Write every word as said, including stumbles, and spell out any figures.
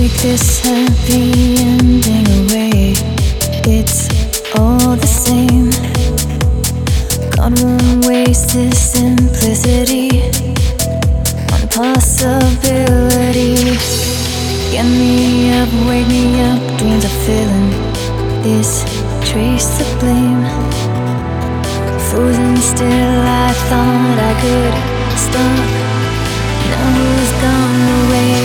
Take this happy ending away. It's all the same. God won't waste this simplicity on possibility. Get me up, wake me up, dreams are filling this trace to blame. Frozen still, I thought I could stop. Now who's gone away?